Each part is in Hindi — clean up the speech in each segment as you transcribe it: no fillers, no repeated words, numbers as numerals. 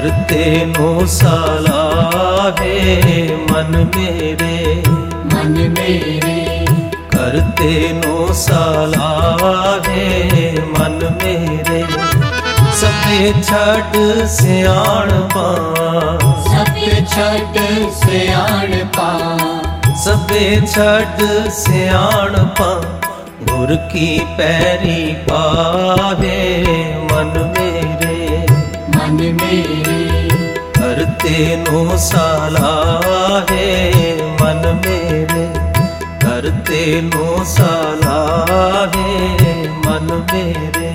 करते नो सलाहे मन मेरे, मन मेरे करते नो सलाहे मन मेरे। सबे छड़ सियाणपा, सबे छड़ सियाणपा, सबे छड़ सियाणपा गुर की पैरी पावे मन मेरे, मन मेरे करते नो सलाहे मन मेरे, करते नो सलाहे मन मेरे।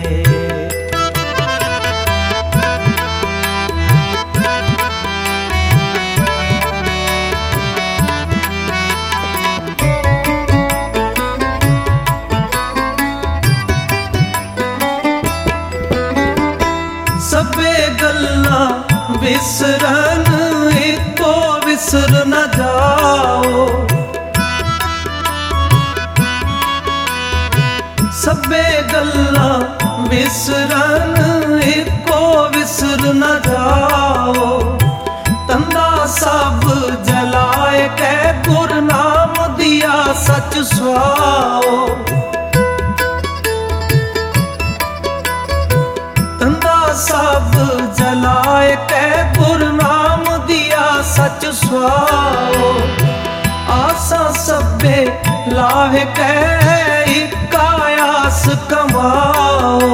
सबे गल्ला विसरन एको विसर न जाओ, सबे गल्ला विसरन एको विसर न जाओ। तंदा सब जलाए कै गुर नाम दिया सच सुआओ, तंदा सब जलाए कै गुर नाम दिया सच सुआओ। आसा सबे लाहे कै इक्का आस कमाओ,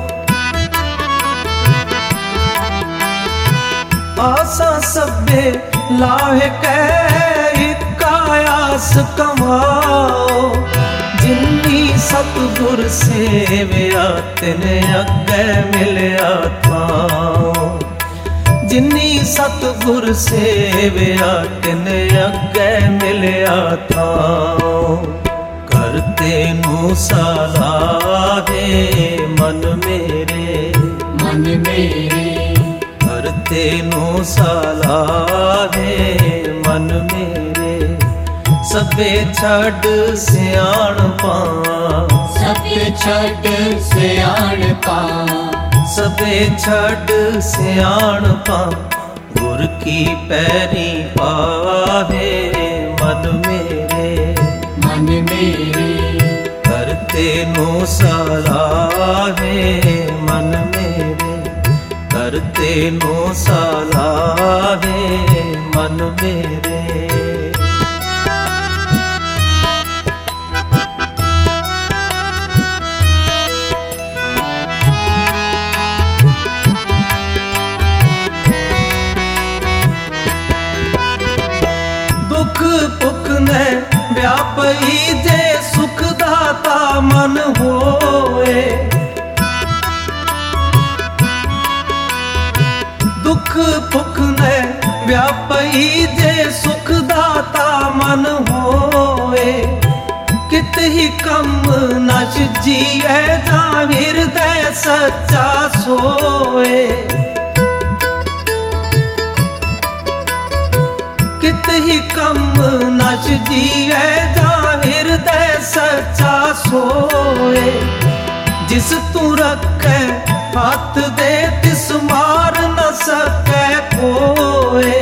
आसा सबे लाहे कै इक्का आस कमाओ। जिन्नी सतगुर सेविया तिने अग्गे मिलया थाओ, जिन्नी सतगुर सेविया तिने अग्गे मिलया थाओ। करते नो सलाहे मन मेरे, मन मेरे करते नो सलाहे मन मेरे। सबे छड़ सियाणपा, सबे छड़ सियाणपा, सबे छड़ सियाणपा गुर की पैरी पावे मन मेरे, मन मेरे करते नो सलाहे मन मेरे, करते नो सलाहे मन मेरे। दुख पुख ने व्यापी जे सुख दाता मन होए, दुख पुख ने व्यापी जे सुख दाता मन होए। कित ही कम नश जिए जा हृदय सच्चा सोए, कित ही कम नश जिए जा हृदय सच्चा सोए। जिस तू रखे हाथ दे तिस मार न सके कोए,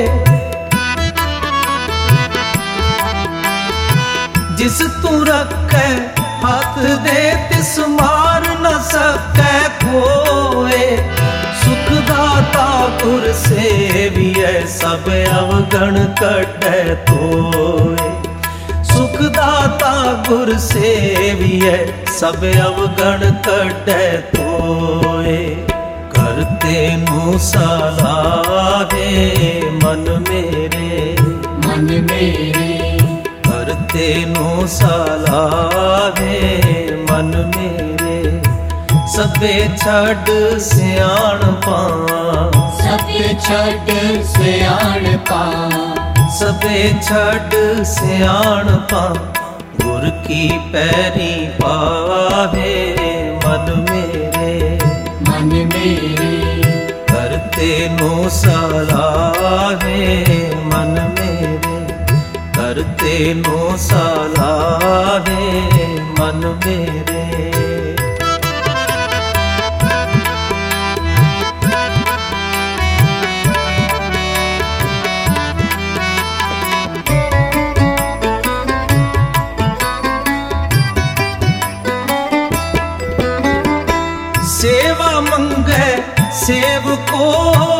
जिस तू रखे हाथ दे तिस मार न सके कोए। सुख दाता गुर सेविए सब अवगण कटे तोए, सुख दाता गुर सेविए सब अवगण कटे तोए। करते नो सलाहे मन मेरे, मन मेरे करते नो सलाहे मन मेरे। सबे छड़ सियाणपा, सबे छड़ सियाणपा, सबे छड़ सियाणपा गुर की पैरी पावे मन मेरे, मन मेरे करते नो सलाहे मन मेरे, करते नो सलाहे मन मेरे।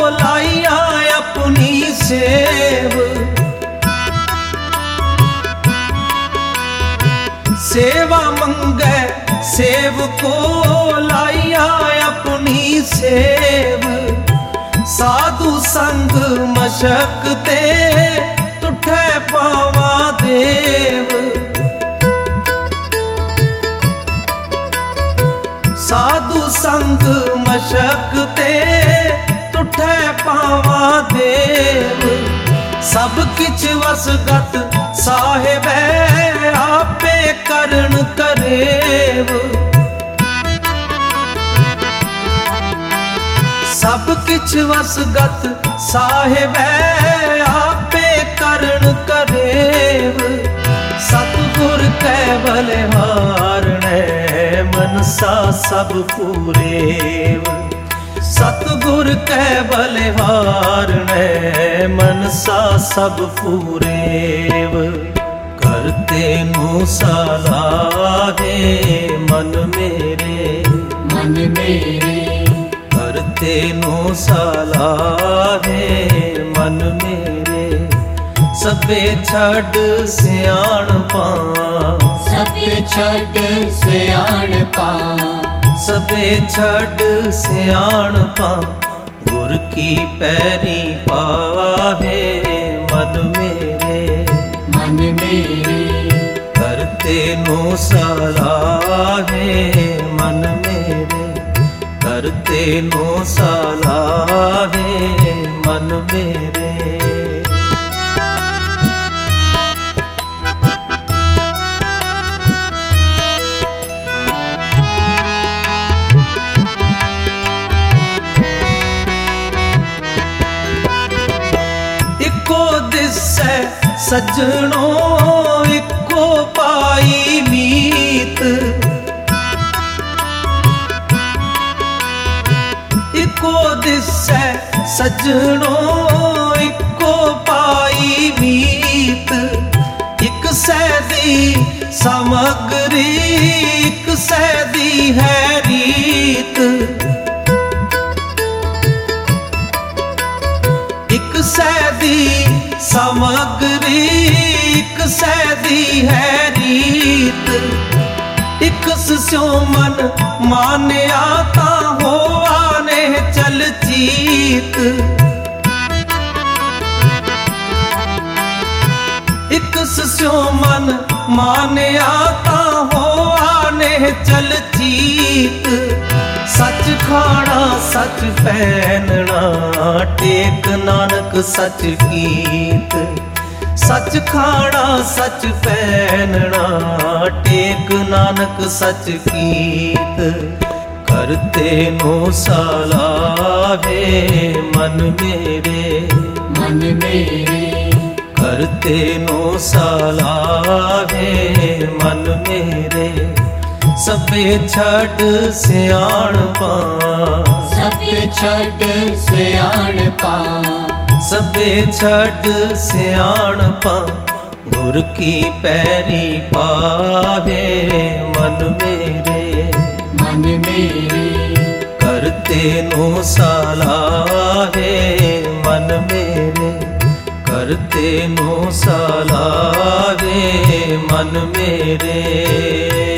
लाइया अपनी सेव, सेवा मंगे सेव को लाइया अपनी सेव। साधु संग मशक्कते तुठे पावा देव, साधु संग मशक्कते तुठे पावा देव। सब किछ वसगत साहिब आपे करण करेव, सब किछ वसगत साहिब आपे करण करेव। सतगुर कै बलिहारणे मनसा सब पूरेव, सतगुर कै बलिहारणे मनसा सब पूरेव। करते नु सलाहे मन मेरे, मन मेरे करते नु सलाहे मन मेरे। सबे छड़ सियाणपा, सबे छड़ सियाणपा, सबे छड़ सियाणपा। गुर की पैरी पाहे मन मेरे, मन मेरे करते नु सलाहे मन मेरे, करते नु सलाहे मन मेरे। इको दिसै सजनो इको पाई मीत, इको दिसै सजनो इको पाई मीत। इक सैदी सामग्री इक सैदी है रीत, इक सैदी सामग्री इक सैदी है रीत। इक स्यों मन मान्या ता हो आने चल चीत, इक स्यों मन मान्या ता हो आने चल चीत। सच खाना सच पहनना टेक नानक सच कीत, सच खाना सच पहनना टेक नानक सच कीत। करते नो सलाहे मन मेरे, मन मेरे करते नो सलाहे मन मेरे। सबे छड़ सियाणपा, सबे छड़ सियाणपा, सबे छड़ सियाणपा। गुर की पैरी पाहे मन मेरे, मन मेरे करते नो सलाहे मन मेरे, करते नो सलाहे मन मेरे।